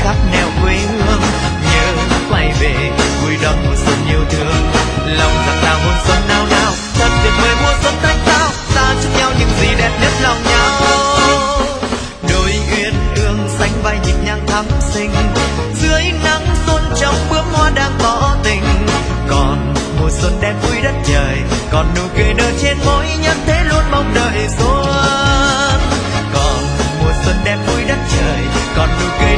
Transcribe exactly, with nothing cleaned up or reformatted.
khắp nẻo quê hương, nhớ quay về vui đón mùa xuân yêu thương. Lòng giặc nào hôn xuân nao nao, thật tuyệt vời mùa xuân thanh tao, ta chúc nhau những gì đẹp nhất lòng nhau. Đôi uyên ương xanh vai nhịp nhàng thắm xinh, dưới nắng xuân trong bướm hoa đang tỏ tình. Còn mùa xuân đẹp vui đất trời, còn nụ cười nở trên môi nhân thế luôn mong đợi xuân. Còn mùa xuân đẹp vui đất trời, còn nụ cười